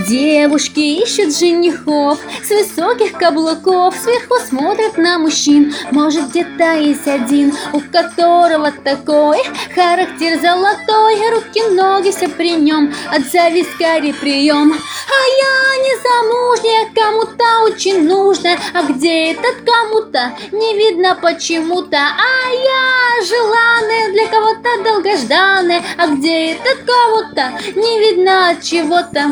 Девушки ищут женихов с высоких каблуков, сверху смотрят на мужчин. Может, где-то есть один, у которого такой характер золотой, руки, ноги, все при нем, отзови скорее прием. А я не замужняя, кому-то очень нужная, а где этот кому-то не видно почему-то. А я желанная, для кого-то долгожданная, а где этот кого-то не видно от чего-то.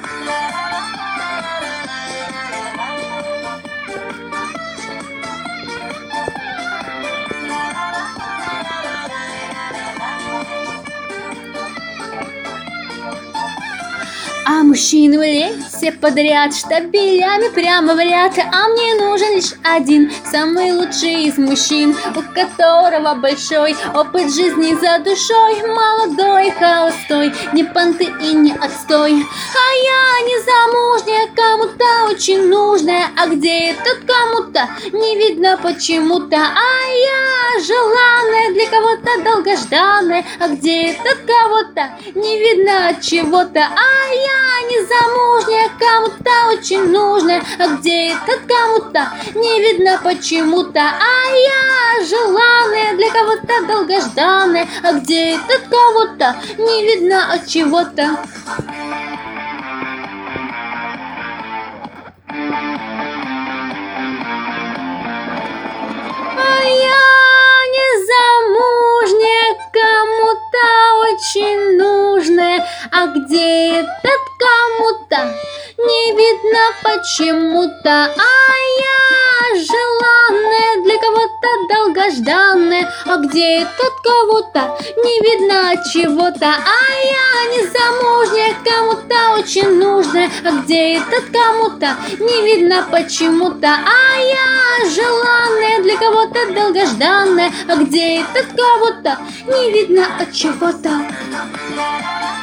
А мужчины в лес все подряд, штабелями прямо в ряд. А мне нужен лишь один, самый лучший из мужчин, у которого большой опыт жизни за душой, молодой, холостой, не понты и не отстой. А я не замужняя, кому-то очень нужная, а где этот кому-то не видно почему-то. А я желанная, для кого-то долгожданная, а где этот кого-то не видно от чего-то. А я не замужняя, кому-то очень нужная, а где этот кому-то не видно почему-то. А я желанная, для кого-то долгожданная, а где этот кого-то не видно от чего-то. А я не замужняя, кому-то очень нужная, а где этот кому-то не видно почему-то. А я желанная, для кого-то долгожданная, а где этот кого-то не видно от чего-то. А я не замужняя, кому-то очень нужная, а где этот кому-то не видно почему-то. А я желанная, для кого-то долгожданная, а где этот кого-то не видно от чего-то.